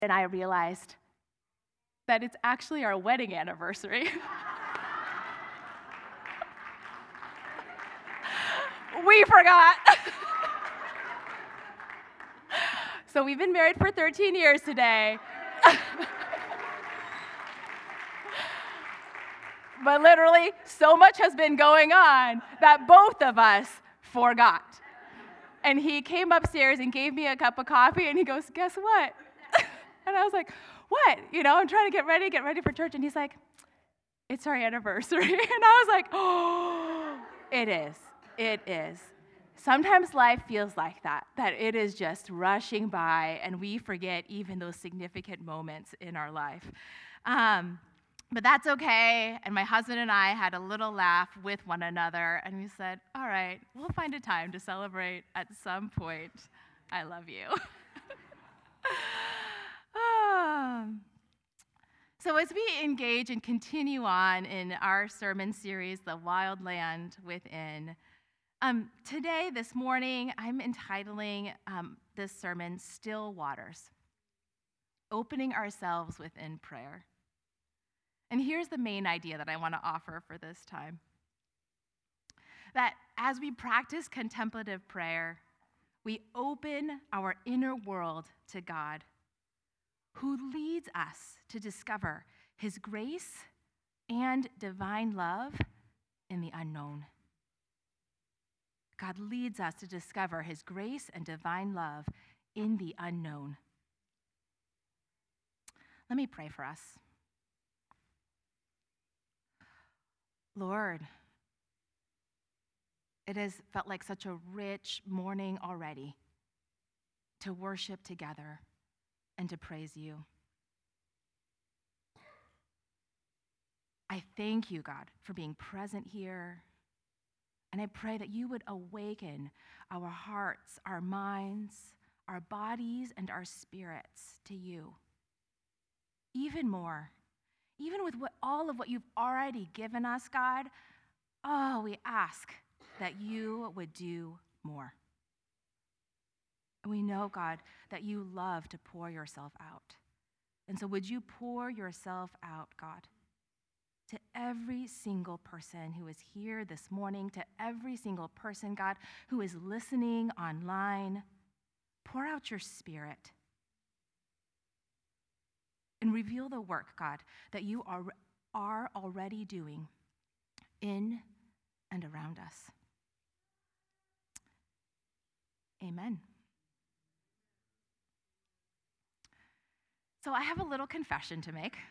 And I realized that it's actually our wedding anniversary. We forgot. So we've been married for 13 years today. But literally, so much has been going on that both of us forgot. And he came upstairs and gave me a cup of coffee, and he goes, "Guess what?" And I was like, "What?" I'm trying to get ready for church. And he's like, "It's our anniversary." And I was like, "Oh, it is. Sometimes life feels like that it is just rushing by, and we forget even those significant moments in our life. But that's okay. And my husband and I had a little laugh with one another, and we said, all right, we'll find a time to celebrate at some point. I love you. So as we engage and continue on in our sermon series, The Wild Land Within, today, this morning, I'm entitling this sermon, Still Waters, Opening Ourselves Within Prayer. And here's the main idea that I want to offer for this time. That as we practice contemplative prayer, we open our inner world to God, who leads us to discover his grace and divine love in the unknown. God leads us to discover his grace and divine love in the unknown. Let me pray for us. Lord, it has felt like such a rich morning already to worship together and to praise you. I thank you, God, for being present here. And I pray that you would awaken our hearts, our minds, our bodies, and our spirits to you. Even more, even with all of what you've already given us, God, we ask that you would do more. And we know, God, that you love to pour yourself out. And so would you pour yourself out, God, to every single person who is here this morning, to every single person, God, who is listening online. Pour out your Spirit and reveal the work, God, that you are already doing in and around us. Amen. So I have a little confession to make.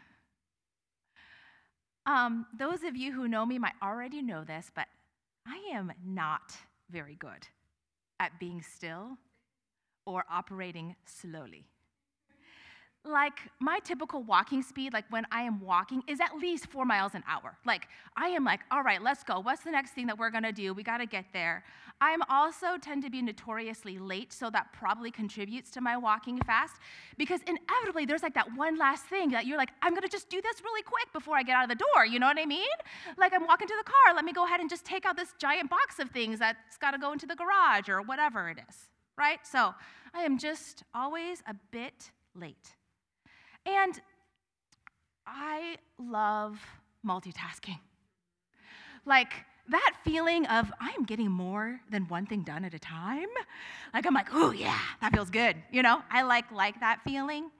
Those of you who know me might already know this, but I am not very good at being still or operating slowly. Like, my typical walking speed, like when I am walking, is at least 4 miles an hour. Like, I am like, all right, let's go. What's the next thing that we're gonna do? We gotta get there. I'm also tend to be notoriously late, so that probably contributes to my walking fast, because inevitably there's like that one last thing that you're like, I'm gonna just do this really quick before I get out of the door, you know what I mean? Like, I'm walking to the car, let me go ahead and just take out this giant box of things that's gotta go into the garage or whatever it is, right? So I am just always a bit late. And I love multitasking. Like, that feeling of I'm getting more than one thing done at a time. Like, I'm like, oh yeah, that feels good. I like that feeling.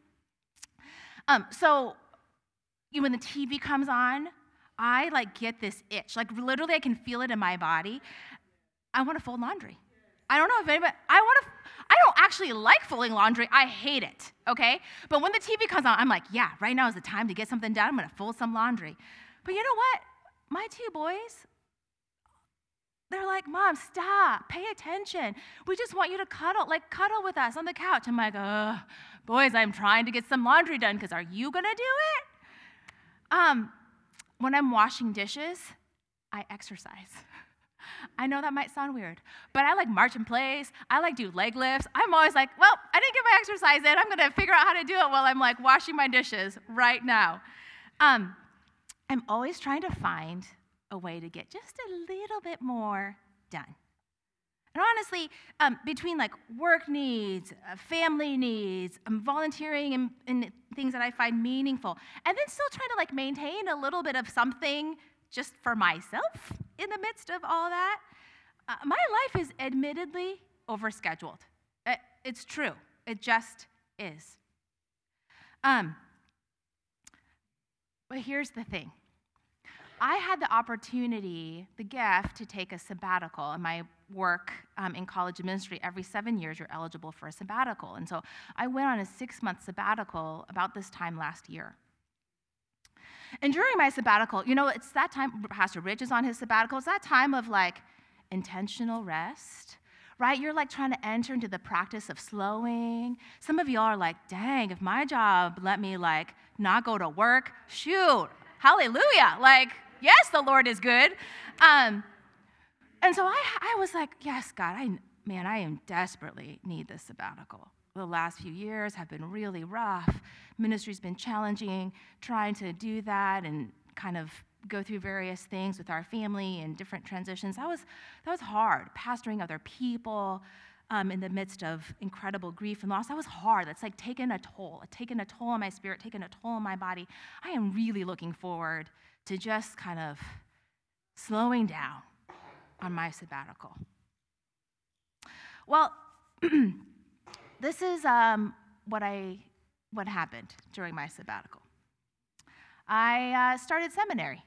So when the TV comes on, I get this itch. Like, literally, I can feel it in my body. I want to fold laundry. I don't know if anybody, I don't actually like folding laundry. I hate it, okay? But when the TV comes on, I'm like, yeah, right now is the time to get something done. I'm going to fold some laundry. But you know what? My two boys, they're like, Mom, stop, pay attention. We just want you to cuddle with us on the couch. I'm like, boys, I'm trying to get some laundry done, because are you going to do it? When I'm washing dishes, I exercise. I know that might sound weird, but I march in place. I do leg lifts. I'm always like, well, I didn't get my exercise in. I'm going to figure out how to do it while I'm washing my dishes right now. I'm always trying to find a way to get just a little bit more done. And honestly, between like work needs, family needs, volunteering in things that I find meaningful, and then still trying to like maintain a little bit of something just for myself in the midst of all that, my life is admittedly overscheduled. It's true. It just is. But here's the thing. I had the opportunity, the gift, to take a sabbatical. In my work in college ministry, every 7 years you're eligible for a sabbatical. And so I went on a 6-month sabbatical about this time last year. And during my sabbatical, it's that time, Pastor Rich is on his sabbatical, it's that time of like intentional rest, right? You're like trying to enter into the practice of slowing. Some of y'all are like, dang, if my job let me like not go to work, shoot, hallelujah. Like, yes, the Lord is good. And so I was like, yes, God, I desperately need this sabbatical. The last few years have been really rough. Ministry's been challenging, trying to do that and kind of go through various things with our family and different transitions. That was hard. Pastoring other people in the midst of incredible grief and loss, that was hard. That's like taken a toll on my spirit, taken a toll on my body. I am really looking forward to just kind of slowing down on my sabbatical. Well, this is what happened during my sabbatical. I started seminary.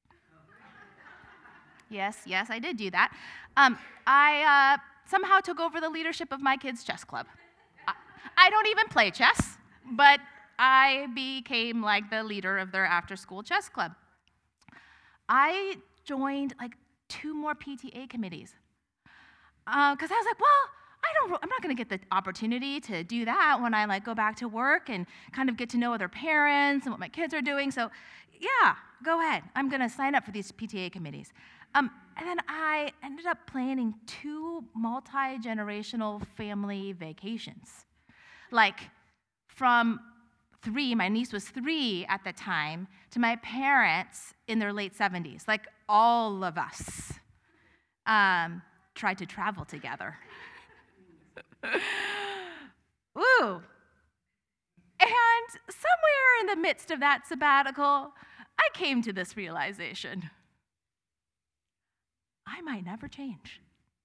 Yes, I did do that. I somehow took over the leadership of my kids' chess club. I don't even play chess, but I became like the leader of their after-school chess club. I joined like 2 more PTA committees because I was like, well, I'm not going to get the opportunity to do that when I like go back to work and kind of get to know other parents and what my kids are doing. So yeah, go ahead. I'm going to sign up for these PTA committees. And then I ended up planning 2 multi-generational family vacations. Like from 3, my niece was 3 at the time, to my parents in their late 70s. Like all of us tried to travel together. Ooh. And somewhere in the midst of that sabbatical, I came to this realization. I might never change.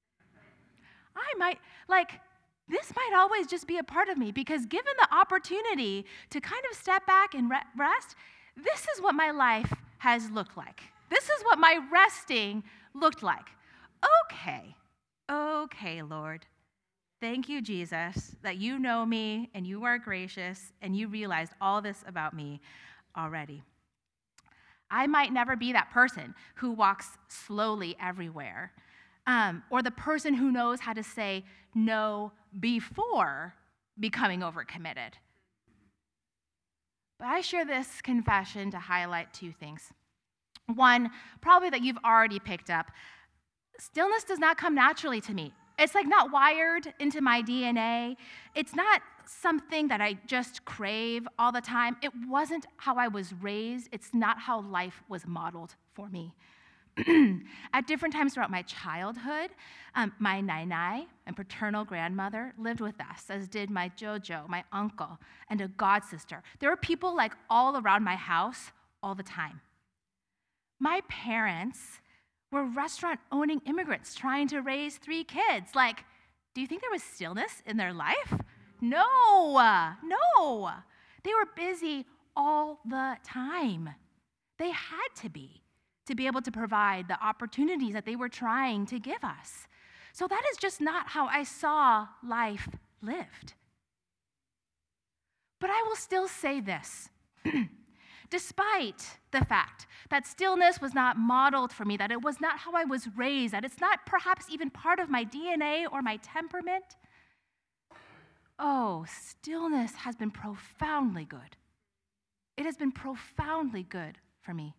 This might always just be a part of me, because given the opportunity to kind of step back and rest, this is what my life has looked like. This is what my resting looked like. Okay, Lord. Thank you, Jesus, that you know me and you are gracious and you realized all this about me already. I might never be that person who walks slowly everywhere, or the person who knows how to say no before becoming overcommitted. But I share this confession to highlight 2 things. One, probably that you've already picked up. Stillness does not come naturally to me. It's like not wired into my DNA. It's not something that I just crave all the time. It wasn't how I was raised. It's not how life was modeled for me. At different times throughout my childhood, my nainai and paternal grandmother lived with us, as did my Jojo, my uncle, and a god sister. There were people like all around my house all the time. My parents were restaurant-owning immigrants trying to raise 3 kids. Like, do you think there was stillness in their life? No. They were busy all the time. They had to be able to provide the opportunities that they were trying to give us. So that is just not how I saw life lived. But I will still say this. Despite the fact that stillness was not modeled for me, that it was not how I was raised, that it's not perhaps even part of my DNA or my temperament, stillness has been profoundly good. It has been profoundly good for me.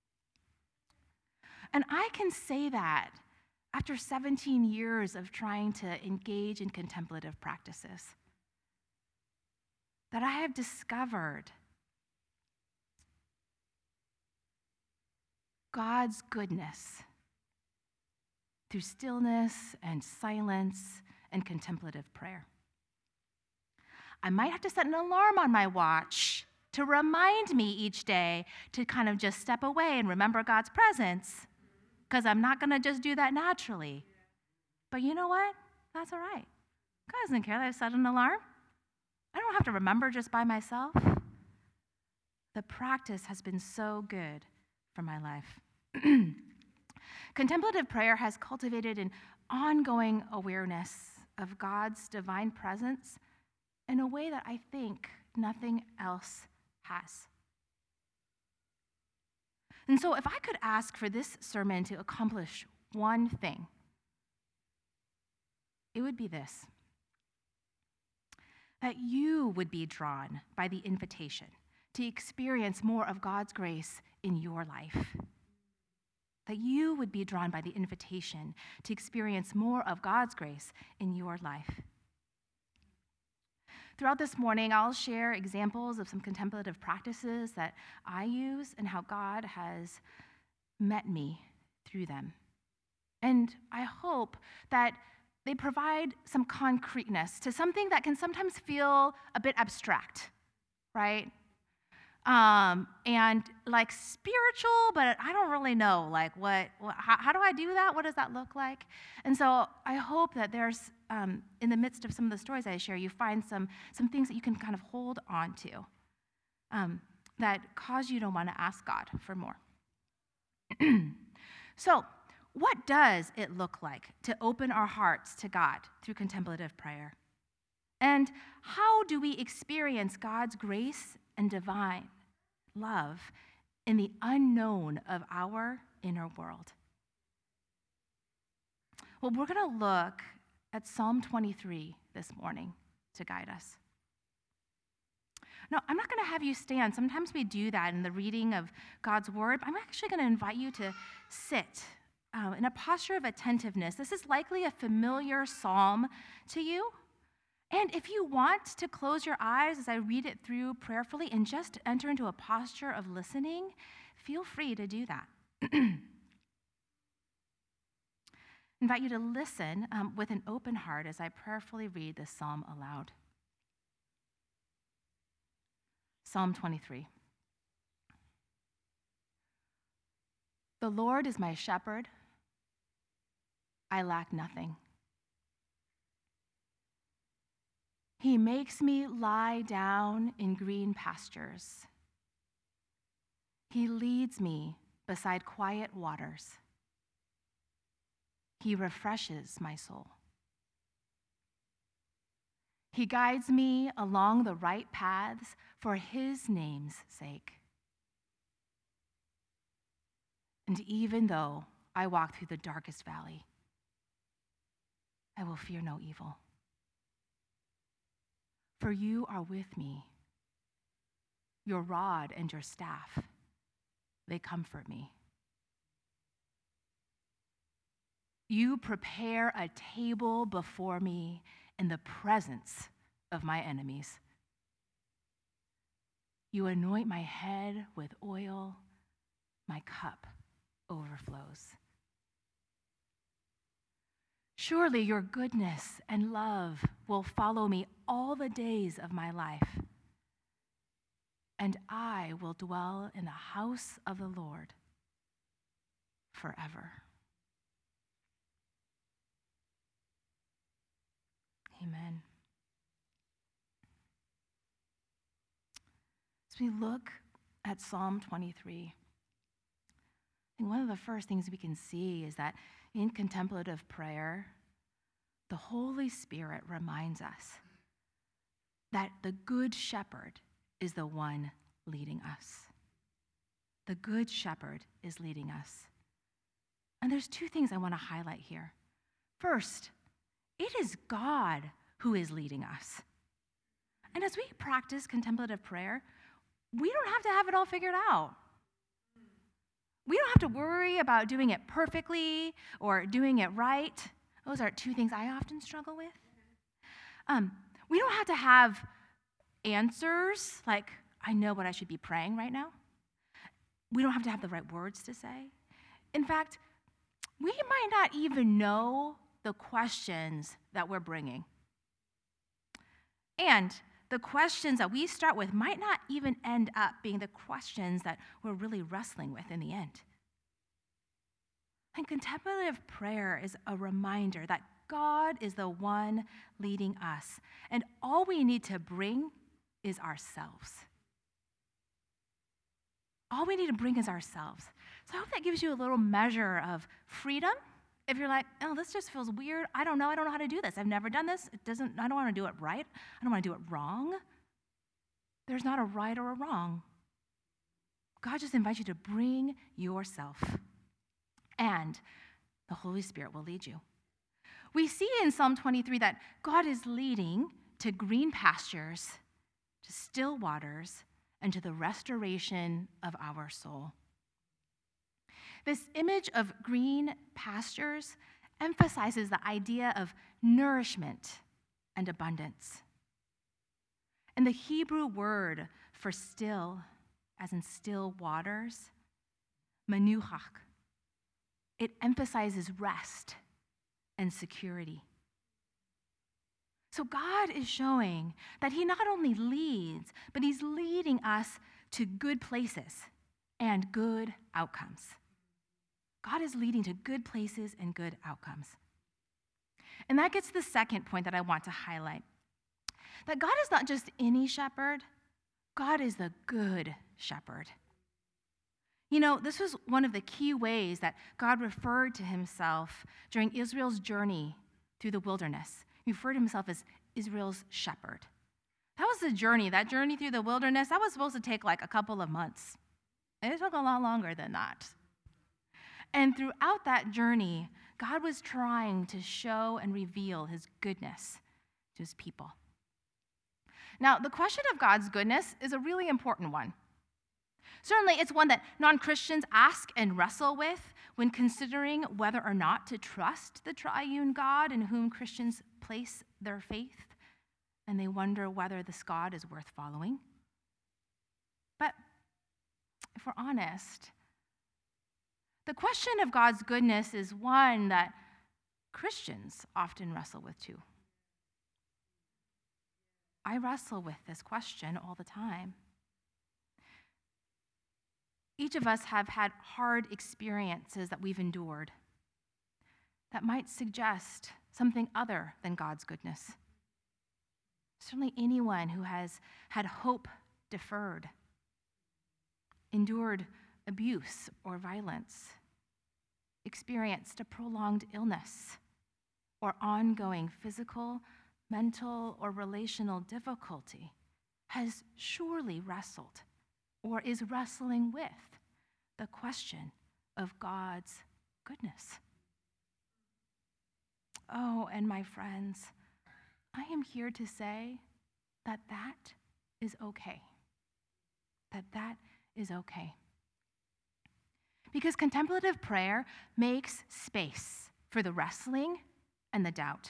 And I can say that after 17 years of trying to engage in contemplative practices, that I have discovered God's goodness through stillness and silence and contemplative prayer. I might have to set an alarm on my watch to remind me each day to kind of just step away and remember God's presence, because I'm not going to just do that naturally. But you know what? That's all right. God doesn't care that I set an alarm. I don't have to remember just by myself. The practice has been so good for my life. Contemplative prayer has cultivated an ongoing awareness of God's divine presence in a way that I think nothing else has. And so if I could ask for this sermon to accomplish one thing, it would be this: that you would be drawn by the invitation to experience more of God's grace in your life. That you would be drawn by the invitation to experience more of God's grace in your life. Throughout this morning, I'll share examples of some contemplative practices that I use and how God has met me through them. And I hope that they provide some concreteness to something that can sometimes feel a bit abstract, right? And like spiritual, but I don't really know, like how do I do that? What does that look like? And so I hope that there's, in the midst of some of the stories I share, you find some things that you can kind of hold on to that cause you to want to ask God for more. So what does it look like to open our hearts to God through contemplative prayer? And how do we experience God's grace and divine love in the unknown of our inner world? Well, we're going to look at Psalm 23 this morning to guide us. Now, I'm not going to have you stand. Sometimes we do that in the reading of God's word. I'm actually going to invite you to sit in a posture of attentiveness. This is likely a familiar psalm to you. And if you want to close your eyes as I read it through prayerfully and just enter into a posture of listening, feel free to do that. Invite you to listen with an open heart as I prayerfully read this psalm aloud. Psalm 23. The Lord is my shepherd. I lack nothing. He makes me lie down in green pastures. He leads me beside quiet waters. He refreshes my soul. He guides me along the right paths for his name's sake. And even though I walk through the darkest valley, I will fear no evil. For you are with me. Your rod and your staff, they comfort me. You prepare a table before me in the presence of my enemies. You anoint my head with oil, my cup overflows. Surely your goodness and love will follow me all the days of my life, and I will dwell in the house of the Lord forever. Amen. As we look at Psalm 23, I think one of the first things we can see is that in contemplative prayer, the Holy Spirit reminds us that the Good Shepherd is the one leading us. The Good Shepherd is leading us. And there's two things I want to highlight here. First, it is God who is leading us. And as we practice contemplative prayer, we don't have to have it all figured out. We don't have to worry about doing it perfectly or doing it right. Those are two things I often struggle with. We don't have to have answers like, I know what I should be praying right now. We don't have to have the right words to say. In fact, we might not even know the questions that we're bringing. And the questions that we start with might not even end up being the questions that we're really wrestling with in the end. And contemplative prayer is a reminder that God is the one leading us, and all we need to bring is ourselves. All we need to bring is ourselves. So I hope that gives you a little measure of freedom. If you're like, oh, this just feels weird. I don't know how to do this. I've never done this. I don't want to do it right. I don't want to do it wrong. There's not a right or a wrong. God just invites you to bring yourself, and the Holy Spirit will lead you. We see in Psalm 23 that God is leading to green pastures, to still waters, and to the restoration of our soul. This image of green pastures emphasizes the idea of nourishment and abundance. And the Hebrew word for still, as in still waters, manuchach, it emphasizes rest and security. So God is showing that he not only leads, but he's leading us to good places and good outcomes. God is leading to good places and good outcomes. And that gets to the second point that I want to highlight. That God is not just any shepherd, God is the good shepherd. You know, this was one of the key ways that God referred to himself during Israel's journey through the wilderness. He referred to himself as Israel's shepherd. That was the journey. That journey through the wilderness, that was supposed to take like a couple of months. It took a lot longer than that. And throughout that journey, God was trying to show and reveal his goodness to his people. Now, the question of God's goodness is a really important one. Certainly, it's one that non-Christians ask and wrestle with when considering whether or not to trust the triune God in whom Christians place their faith, and they wonder whether this God is worth following. But if we're honest, the question of God's goodness is one that Christians often wrestle with too. I wrestle with this question all the time. Each of us have had hard experiences that we've endured that might suggest something other than God's goodness. Certainly anyone who has had hope deferred, endured abuse or violence, experienced a prolonged illness, or ongoing physical, mental, or relational difficulty has surely wrestled or is wrestling with the question of God's goodness. Oh, and my friends, I am here to say that that is okay. That is okay. Because contemplative prayer makes space for the wrestling and the doubt.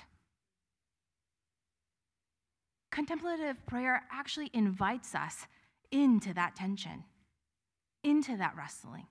Contemplative prayer actually invites us into that tension, into that wrestling.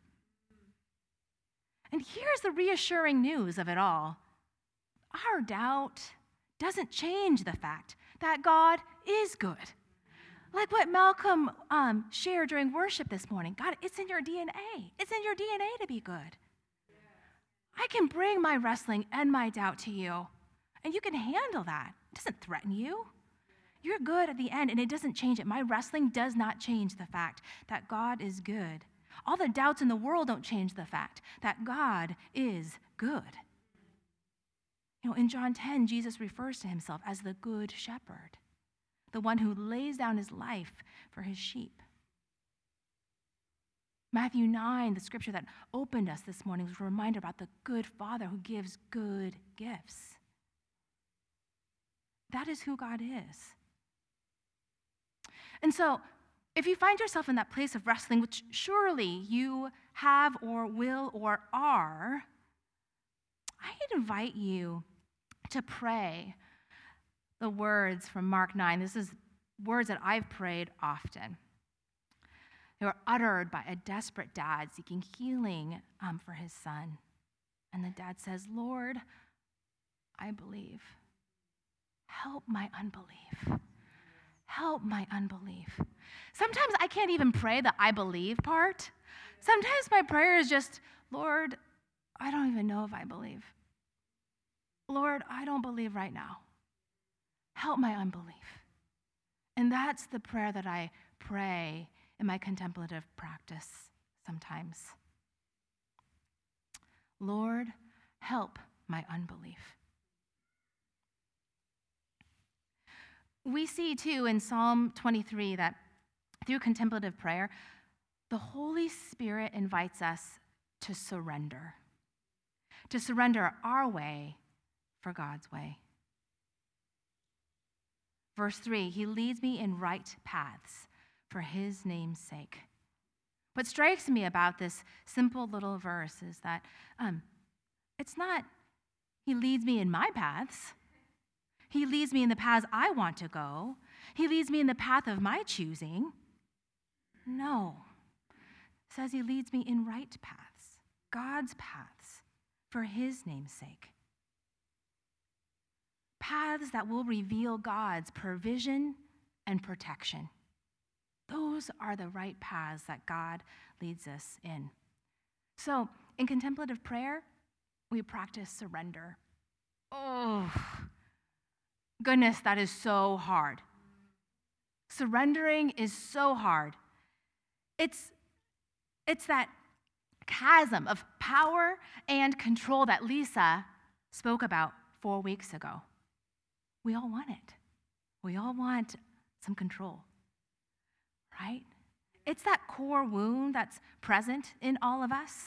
And here's the reassuring news of it all. Our doubt doesn't change the fact that God is good. Like what Malcolm shared during worship this morning. God, it's in your DNA. It's in your DNA to be good. I can bring my wrestling and my doubt to you, and you can handle that. It doesn't threaten you. You're good at the end, and it doesn't change it. My wrestling does not change the fact that God is good. All the doubts in the world don't change the fact that God is good. You know, in John 10, Jesus refers to himself as the good shepherd, the one who lays down his life for his sheep. Matthew 9, the scripture that opened us this morning, was a reminder about the good Father who gives good gifts. That is who God is. And so, if you find yourself in that place of wrestling, which surely you have or will or are, I invite you to pray the words from Mark 9. This is words that I've prayed often. They were uttered by a desperate dad seeking healing for his son. And the dad says, Lord, I believe. Help my unbelief. Help my unbelief. Sometimes I can't even pray the I believe part. Sometimes my prayer is just, Lord, I don't even know if I believe. Lord, I don't believe right now. Help my unbelief. And that's the prayer that I pray in my contemplative practice sometimes. Lord, help my unbelief. We see too in Psalm 23 that through contemplative prayer, the Holy Spirit invites us to surrender our way for God's way. Verse 3, he leads me in right paths for his name's sake. What strikes me about this simple little verse is that it's not he leads me in my paths. He leads me in the paths I want to go. He leads me in the path of my choosing. No. It says he leads me in right paths, God's paths, for his name's sake. Paths that will reveal God's provision and protection. Those are the right paths that God leads us in. So, in contemplative prayer, we practice surrender. Oh, goodness, that is so hard. Surrendering is so hard. It's that chasm of power and control that Lisa spoke about 4 weeks ago. We all want it. We all want some control, right? It's that core wound that's present in all of us.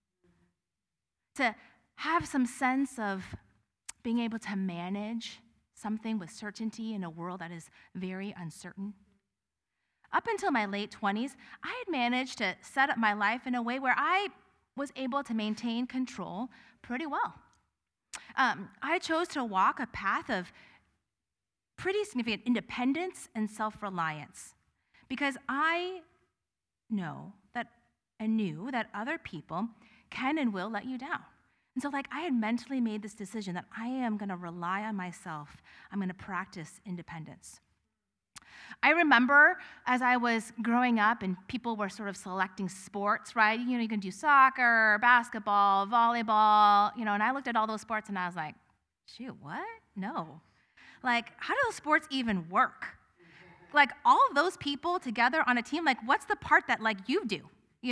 To have some sense of being able to manage something with certainty in a world that is very uncertain. Up until my late 20s, I had managed to set up my life in a way where I was able to maintain control pretty well. I chose to walk a path of pretty significant independence and self-reliance because I knew that other people can and will let you down. And so I had mentally made this decision that I am going to rely on myself. I'm going to practice independence. I remember as I was growing up and people were sort of selecting sports, right? You can do soccer, basketball, volleyball, and I looked at all those sports and I was like, shoot, what? No. How do those sports even work? All of those people together on a team, what's the part that you do,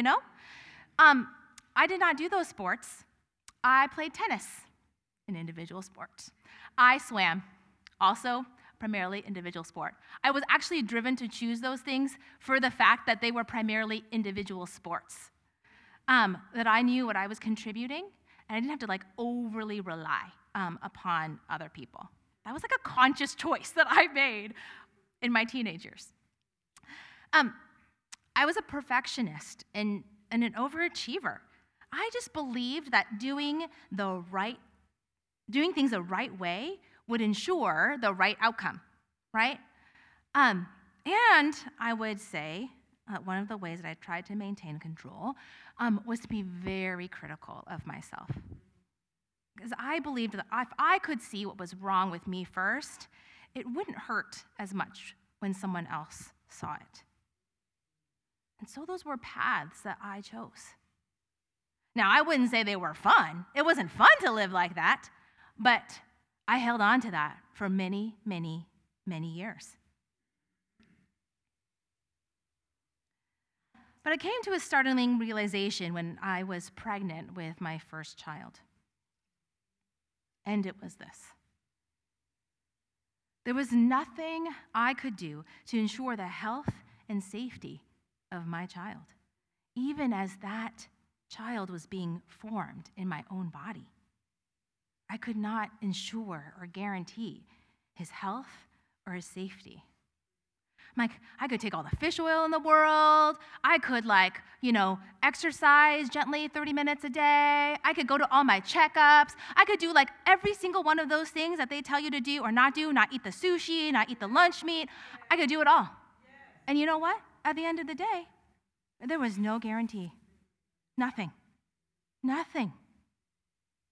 I did not do those sports. I played tennis, an individual sport. I swam, also primarily individual sport. I was actually driven to choose those things for the fact that they were primarily individual sports, that I knew what I was contributing, and I didn't have to overly rely upon other people. That was a conscious choice that I made in my teenage years. I was a perfectionist and an overachiever. I just believed that doing things the right way would ensure the right outcome, right? And I would say one of the ways that I tried to maintain control was to be very critical of myself. Because I believed that if I could see what was wrong with me first, it wouldn't hurt as much when someone else saw it. And so those were paths that I chose. Now, I wouldn't say they were fun. It wasn't fun to live like that, but I held on to that for many, many, many years. But I came to a startling realization when I was pregnant with my first child. And it was this. There was nothing I could do to ensure the health and safety of my child, even as that child was being formed in my own body. I could not ensure or guarantee his health or his safety. I could take all the fish oil in the world. I could exercise gently 30 minutes a day. I could go to all my checkups. I could do every single one of those things that they tell you to do or not do, not eat the sushi, not eat the lunch meat. I could do it all. And you know what? At the end of the day, there was no guarantee. Nothing.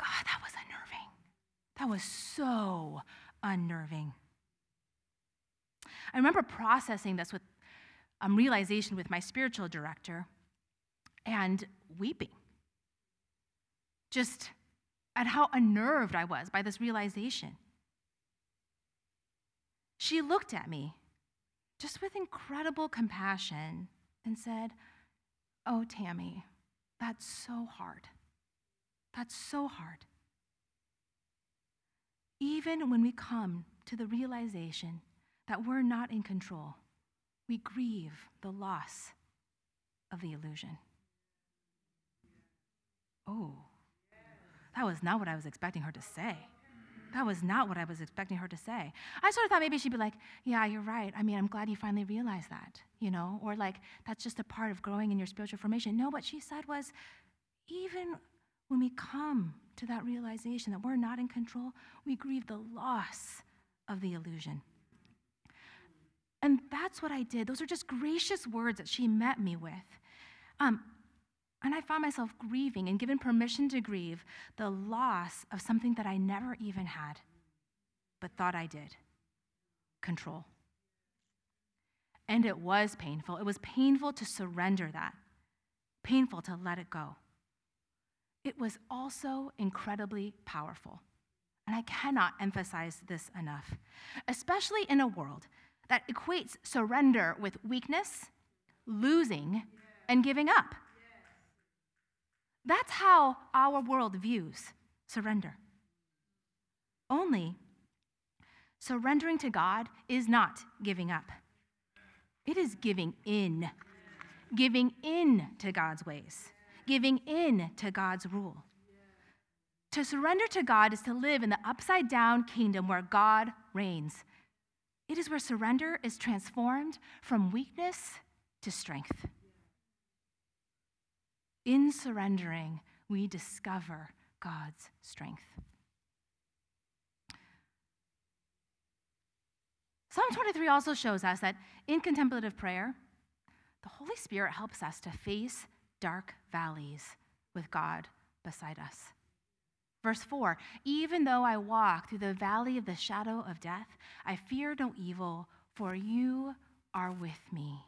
God, that was unnerving. That was so unnerving. I remember processing this with realization with my spiritual director and weeping, just at how unnerved I was by this realization. She looked at me just with incredible compassion and said, "Oh, Tammy, that's so hard. That's so hard." Even when we come to the realization that we're not in control, we grieve the loss of the illusion. Oh, that was not what I was expecting her to say. That was not what I was expecting her to say. I sort of thought maybe she'd be like, "Yeah, you're right. I mean, I'm glad you finally realized that," or like, "That's just a part of growing in your spiritual formation." No, what she said was, even when we come to that realization that we're not in control, we grieve the loss of the illusion. And that's what I did. Those are just gracious words that she met me with. And I found myself grieving and given permission to grieve the loss of something that I never even had, but thought I did: control. And it was painful. It was painful to surrender that, painful to let it go. It was also incredibly powerful. And I cannot emphasize this enough, especially in a world that equates surrender with weakness, losing, and giving up. That's how our world views surrender. Only surrendering to God is not giving up. It is giving in to God's ways, giving in to God's rule. To surrender to God is to live in the upside-down kingdom where God reigns. It is where surrender is transformed from weakness to strength. In surrendering, we discover God's strength. Psalm 23 also shows us that in contemplative prayer, the Holy Spirit helps us to face dark valleys with God beside us. Verse 4, "Even though I walk through the valley of the shadow of death, I fear no evil, for you are with me."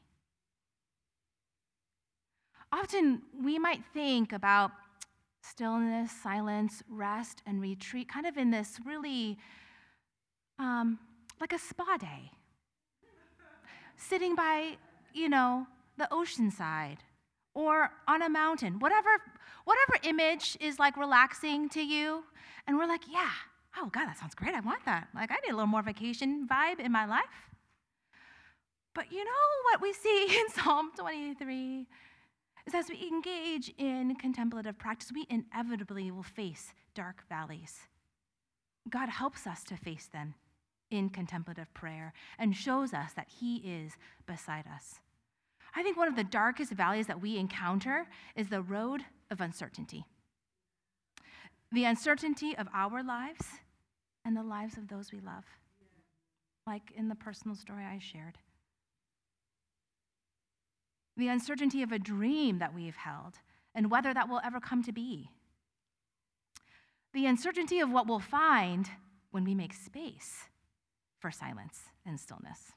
Often we might think about stillness, silence, rest, and retreat kind of in this really like a spa day. Sitting by, the ocean side or on a mountain, whatever image is like relaxing to you. And we're like, "Yeah, oh God, that sounds great. I want that. Like, I need a little more vacation vibe in my life." But you know what we see in Psalm 23 is as we engage in contemplative practice, we inevitably will face dark valleys. God helps us to face them in contemplative prayer and shows us that He is beside us. I think one of the darkest valleys that we encounter is the road of uncertainty. The uncertainty of our lives and the lives of those we love, like in the personal story I shared. The uncertainty of a dream that we've held and whether that will ever come to be. The uncertainty of what we'll find when we make space for silence and stillness.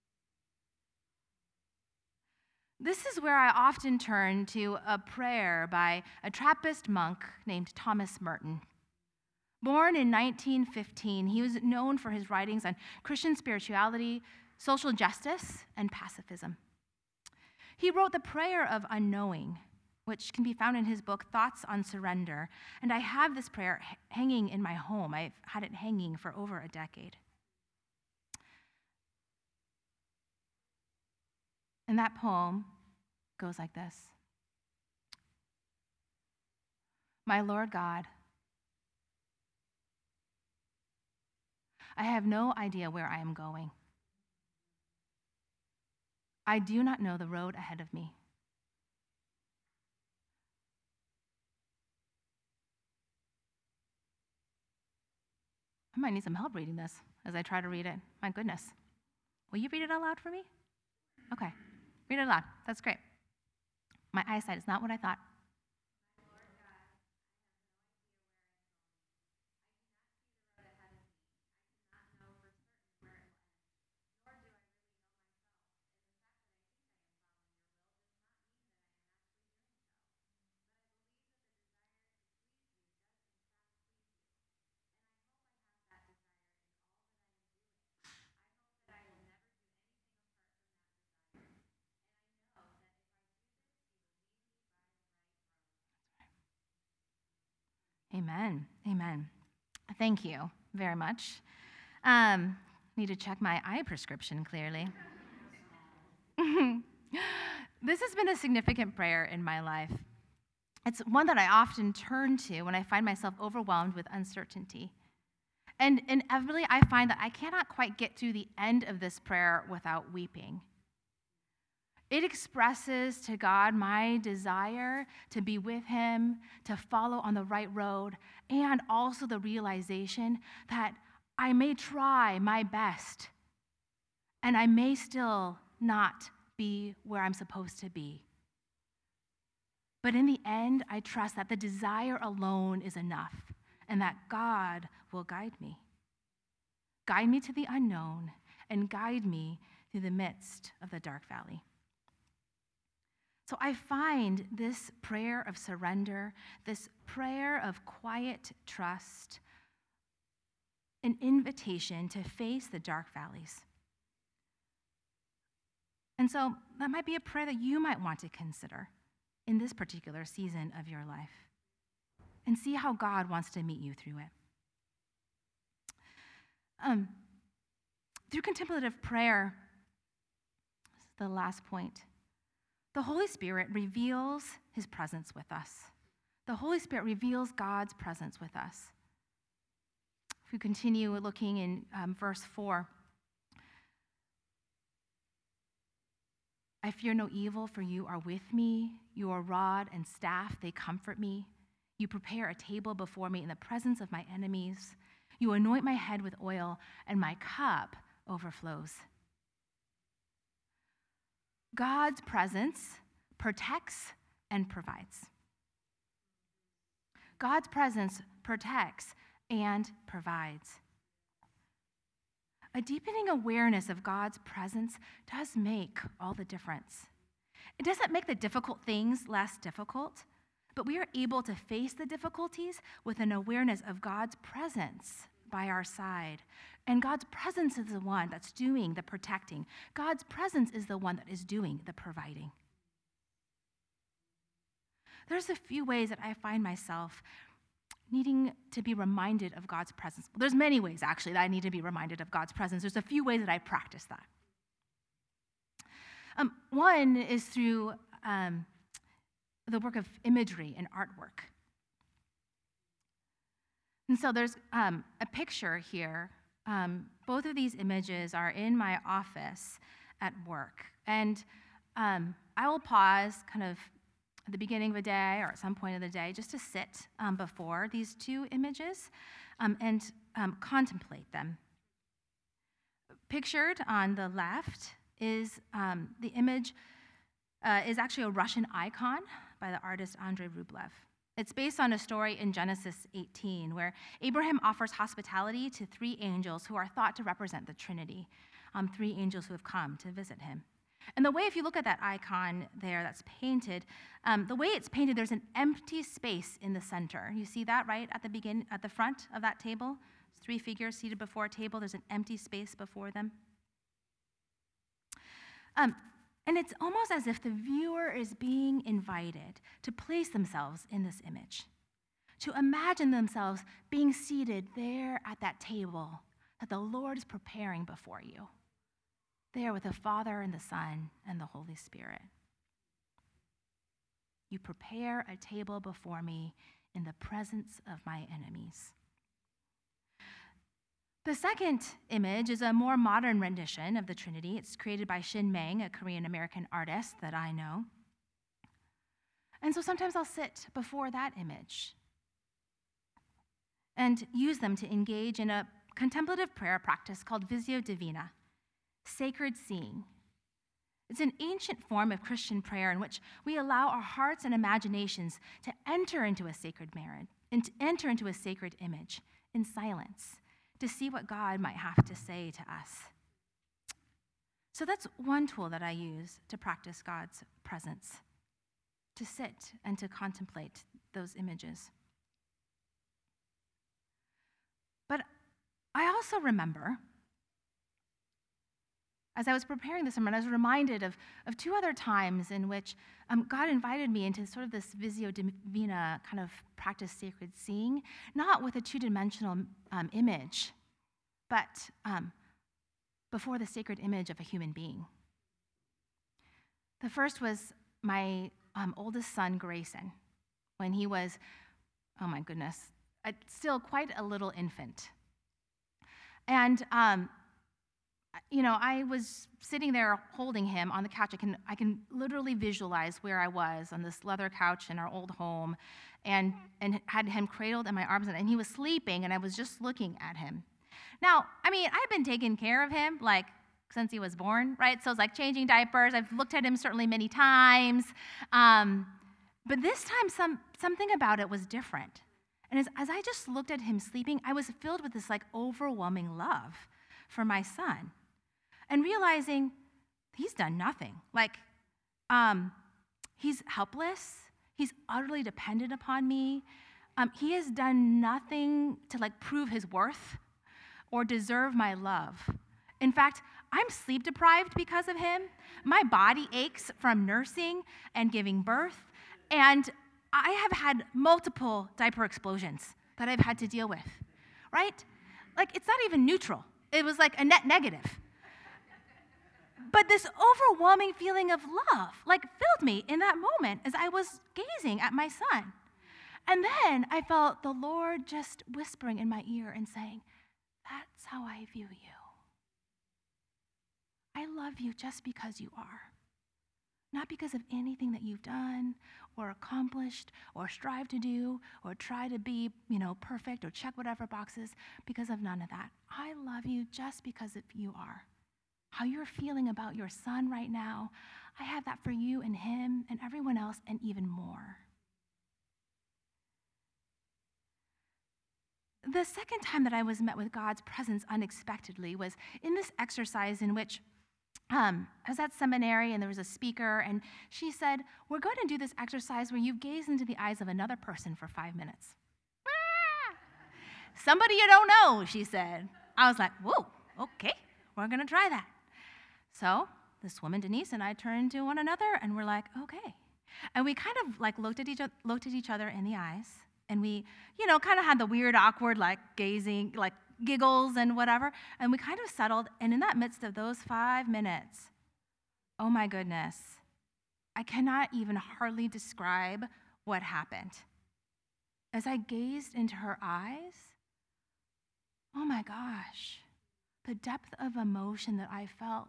This is where I often turn to a prayer by a Trappist monk named Thomas Merton. Born in 1915, he was known for his writings on Christian spirituality, social justice, and pacifism. He wrote the Prayer of Unknowing, which can be found in his book, Thoughts on Surrender. And I have this prayer hanging in my home. I've had it hanging for over a decade. And that poem goes like this. My Lord God, I have no idea where I am going. I do not know the road ahead of me. I might need some help reading this as I try to read it. My goodness. Will you read it out loud for me? Okay. Read it aloud. That's great. My eyesight is not what I thought. Amen. Amen. Thank you very much. Need to check my eye prescription clearly. This has been a significant prayer in my life. It's one that I often turn to when I find myself overwhelmed with uncertainty. And inevitably, I find that I cannot quite get through the end of this prayer without weeping. It expresses to God my desire to be with him, to follow on the right road, and also the realization that I may try my best, and I may still not be where I'm supposed to be. But in the end, I trust that the desire alone is enough, and that God will guide me. Guide me to the unknown, and guide me through the midst of the dark valley. So I find this prayer of surrender, this prayer of quiet trust, an invitation to face the dark valleys. And so that might be a prayer that you might want to consider in this particular season of your life, and see how God wants to meet you through it. Through contemplative prayer, this is the last point, the Holy Spirit reveals his presence with us. The Holy Spirit reveals God's presence with us. If we continue looking in verse 4, I fear no evil, for you are with me. Your rod and staff, they comfort me. You prepare a table before me in the presence of my enemies. You anoint my head with oil, and my cup overflows. God's presence protects and provides. God's presence protects and provides. A deepening awareness of God's presence does make all the difference. It doesn't make the difficult things less difficult, but we are able to face the difficulties with an awareness of God's presence by our side. And God's presence is the one that's doing the protecting. God's presence is the one that is doing the providing. There's a few ways that I find myself needing to be reminded of God's presence. Well, there's many ways, actually, that I need to be reminded of God's presence. There's a few ways that I practice that. One is through the work of imagery and artwork. And so there's a picture here. Both of these images are in my office at work. And I will pause kind of at the beginning of a day or at some point of the day just to sit before these two images and contemplate them. Pictured on the left is the image is actually a Russian icon by the artist Andrei Rublev. It's based on a story in Genesis 18 where Abraham offers hospitality to three angels who are thought to represent the Trinity, three angels who have come to visit him. And the way, if you look at that icon there that's painted, the way it's painted, there's an empty space in the center. You see that right at the front of that table? Three figures seated before a table. There's an empty space before them. And it's almost as if the viewer is being invited to place themselves in this image, to imagine themselves being seated there at that table that the Lord is preparing before you, there with the Father and the Son and the Holy Spirit. You prepare a table before me in the presence of my enemies. The second image is a more modern rendition of the Trinity. It's created by Shin Meng, a Korean-American artist that I know. And so sometimes I'll sit before that image and use them to engage in a contemplative prayer practice called Visio Divina, sacred seeing. It's an ancient form of Christian prayer in which we allow our hearts and imaginations to enter into a sacred marriage, and to enter into a sacred image in silence, to see what God might have to say to us. So that's one tool that I use to practice God's presence, to sit and to contemplate those images. But I also remember As I was preparing this sermon, I was reminded of two other times in which God invited me into sort of this Visio Divina kind of practice sacred seeing, not with a two-dimensional image, but before the sacred image of a human being. The first was my oldest son, Grayson, when he was, oh my goodness, still quite a little infant. And I was sitting there holding him on the couch. I can literally visualize where I was on this leather couch in our old home, and had him cradled in my arms, and he was sleeping, and I was just looking at him. Now, I've been taking care of him, since he was born, right? So it's like changing diapers. I've looked at him certainly many times. But this time, something about it was different. And as I just looked at him sleeping, I was filled with this overwhelming love for my son. And realizing he's done nothing. He's helpless. He's utterly dependent upon me. He has done nothing to prove his worth or deserve my love. In fact, I'm sleep deprived because of him. My body aches from nursing and giving birth. And I have had multiple diaper explosions that I've had to deal with, right? It's not even neutral. It was a net negative. But this overwhelming feeling of love, filled me in that moment as I was gazing at my son. And then I felt the Lord just whispering in my ear and saying, "That's how I view you. I love you just because you are. Not because of anything that you've done or accomplished or strive to do or try to be, perfect or check whatever boxes, because of none of that. I love you just because of you are. How you're feeling about your son right now, I have that for you and him and everyone else and even more." The second time that I was met with God's presence unexpectedly was in this exercise in which I was at seminary and there was a speaker, and she said, "We're going to do this exercise where you gaze into the eyes of another person for 5 minutes." "Somebody you don't know," she said. I was like, "Whoa, okay, we're going to try that." So this woman, Denise, and I turned to one another, and we're like, okay. And we kind of looked at each other in the eyes, and we, kind of had the weird, awkward, gazing, giggles and whatever, and we kind of settled. And in that midst of those 5 minutes, oh my goodness, I cannot even hardly describe what happened. As I gazed into her eyes, oh my gosh, the depth of emotion that I felt,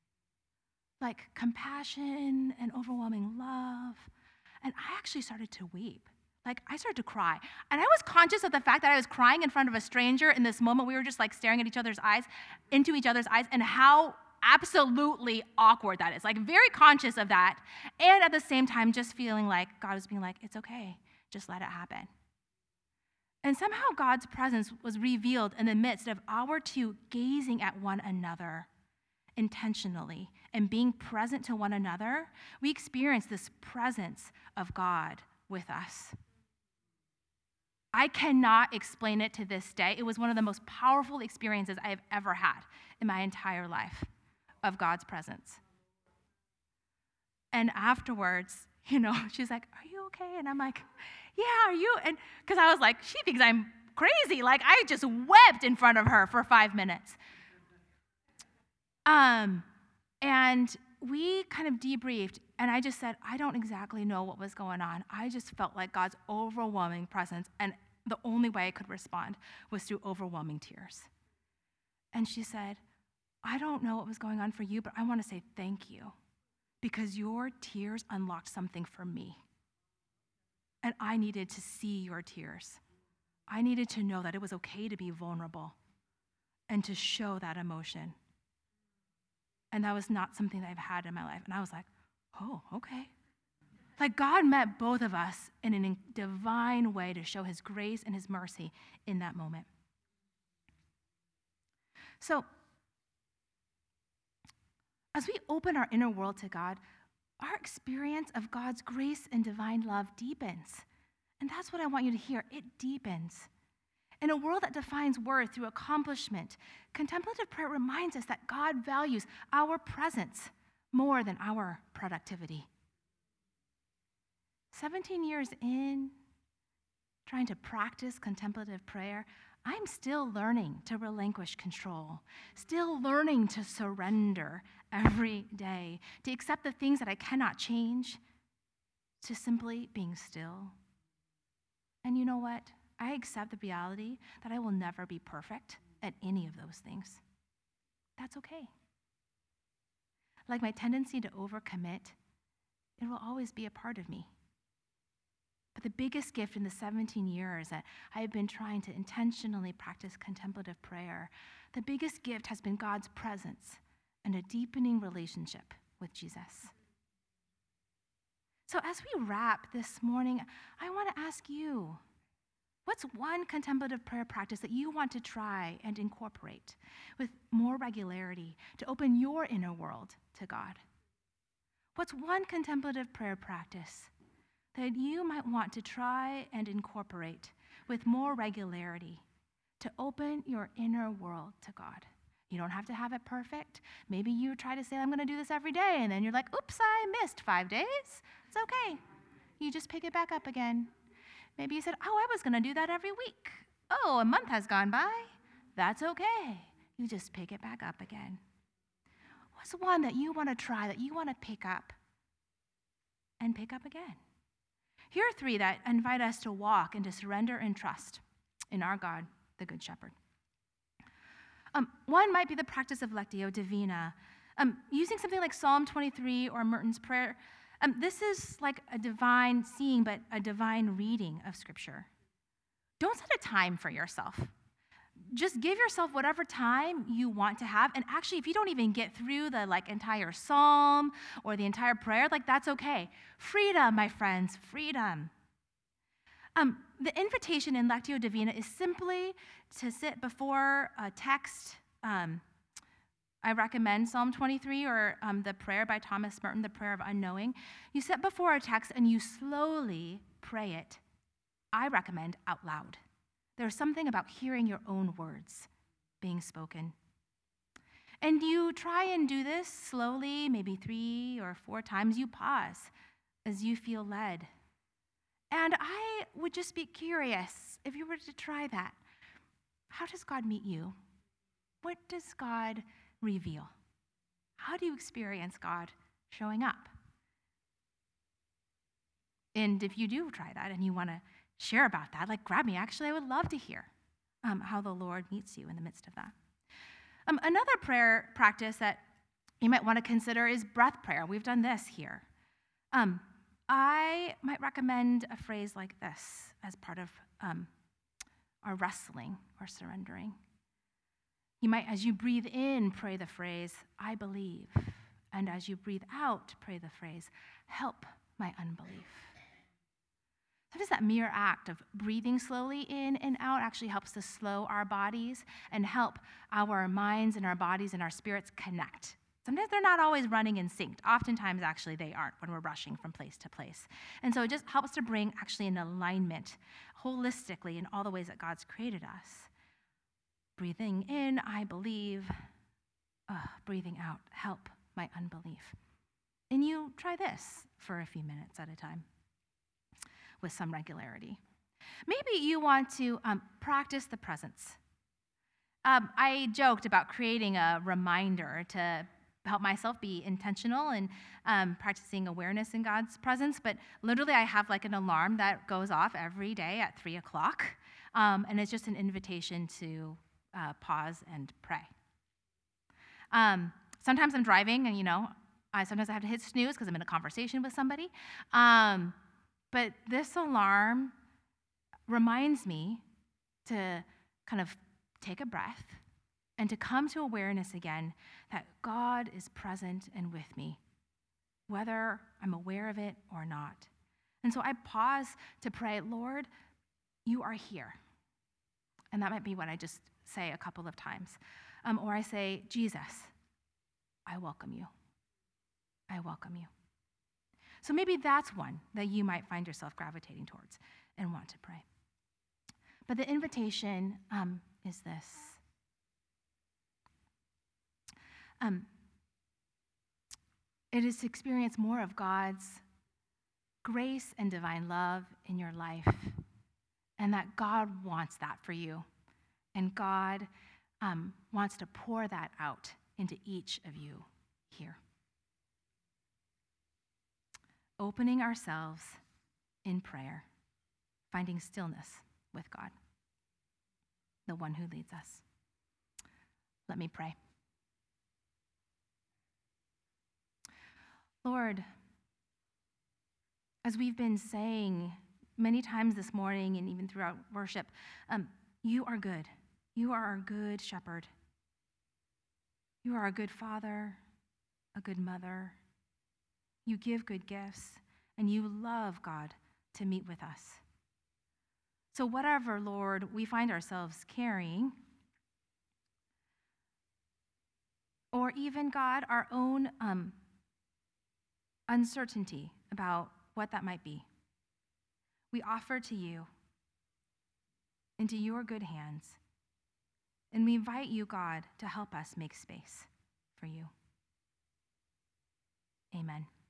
compassion and overwhelming love. And I actually started to weep. I started to cry. And I was conscious of the fact that I was crying in front of a stranger in this moment. We were just staring at into each other's eyes, and how absolutely awkward that is. Very conscious of that. And at the same time, just feeling God was being it's okay, just let it happen. And somehow God's presence was revealed in the midst of our two gazing at one another intentionally and being present to one another. We experienced this presence of God with us. I cannot explain it to this day. It was one of the most powerful experiences I have ever had in my entire life of God's presence. And afterwards, she's like, "Are you okay?" And I'm like, "Yeah, are you?" And because I was she thinks I'm crazy. I just wept in front of her for 5 minutes. And we kind of debriefed, and I just said, I don't exactly know what was going on. I just felt God's overwhelming presence, and the only way I could respond was through overwhelming tears. And she said, "I don't know what was going on for you, but I want to say thank you, because your tears unlocked something for me. And I needed to see your tears. I needed to know that it was okay to be vulnerable and to show that emotion. And that was not something that I've had in my life." And I was like, oh, okay. God met both of us in a divine way to show his grace and his mercy in that moment. So, as we open our inner world to God, our experience of God's grace and divine love deepens. And that's what I want you to hear. It deepens. In a world that defines worth through accomplishment, contemplative prayer reminds us that God values our presence more than our productivity. 17 years in, trying to practice contemplative prayer, I'm still learning to relinquish control, still learning to surrender every day, to accept the things that I cannot change, to simply being still. And you know what? I accept the reality that I will never be perfect at any of those things. That's okay. Like my tendency to overcommit, it will always be a part of me. But the biggest gift in the 17 years that I have been trying to intentionally practice contemplative prayer, the biggest gift has been God's presence and a deepening relationship with Jesus. So as we wrap this morning, I want to ask you, what's one contemplative prayer practice that you want to try and incorporate with more regularity to open your inner world to God? What's one contemplative prayer practice that you might want to try and incorporate with more regularity to open your inner world to God? You don't have to have it perfect. Maybe you try to say, I'm going to do this every day, and then you're like, oops, I missed 5 days. It's okay. You just pick it back up again. Maybe you said, I was going to do that every week. Oh, a month has gone by. That's okay. You just pick it back up again. What's one that you want to try, that you want to pick up and pick up again? Here are 3 that invite us to walk and to surrender and trust in our God, the Good Shepherd. One might be the practice of Lectio Divina, using something like Psalm 23 or Merton's Prayer. This is like a divine seeing, but a divine reading of Scripture. Don't set a time for yourself. Just give yourself whatever time you want to have. And actually, if you don't even get through the entire psalm or the entire prayer, that's okay. Freedom, my friends, freedom. The invitation in Lectio Divina is simply to sit before a text. I recommend Psalm 23 or the prayer by Thomas Merton, the Prayer of Unknowing. You sit before a text and you slowly pray it. I recommend out loud. There's something about hearing your own words being spoken. And you try and do this slowly, maybe 3 or 4 times. You pause as you feel led. And I would just be curious, if you were to try that, how does God meet you? What does God reveal? How do you experience God showing up? And if you do try that and you want to share about that, grab me. Actually, I would love to hear how the Lord meets you in the midst of that. Another prayer practice that you might want to consider is breath prayer. We've done this here. I might recommend a phrase like this as part of our wrestling or surrendering. You might, as you breathe in, pray the phrase, I believe. And as you breathe out, pray the phrase, help my unbelief. Sometimes that mere act of breathing slowly in and out actually helps to slow our bodies and help our minds and our bodies and our spirits connect. Sometimes they're not always running in sync. Oftentimes, actually, they aren't when we're rushing from place to place. And so it just helps to bring actually an alignment holistically in all the ways that God's created us. Breathing in, I believe. Breathing out, help my unbelief. And you try this for a few minutes at a time with some regularity. Maybe you want to practice the presence. I joked about creating a reminder to help myself be intentional and practicing awareness in God's presence, but literally I have an alarm that goes off every day at 3 o'clock, and it's just an invitation to pause and pray. Sometimes I'm driving and, sometimes I have to hit snooze because I'm in a conversation with somebody. But this alarm reminds me to kind of take a breath and to come to awareness again that God is present and with me, whether I'm aware of it or not. And so I pause to pray, Lord, you are here. And that might be what I just say a couple of times. Or I say, Jesus, I welcome you. I welcome you. So maybe that's one that you might find yourself gravitating towards and want to pray. But the invitation is this. It is to experience more of God's grace and divine love in your life, and that God wants that for you. And God wants to pour that out into each of you here. Opening ourselves in prayer, finding stillness with God, the one who leads us. Let me pray. Lord, as we've been saying many times this morning and even throughout worship, you are good. You are our good shepherd. You are a good father, a good mother. You give good gifts, and you love, God, to meet with us. So whatever, Lord, we find ourselves carrying, or even, God, our own uncertainty about what that might be, we offer to you into your good hands, and we invite you, God, to help us make space for you. Amen.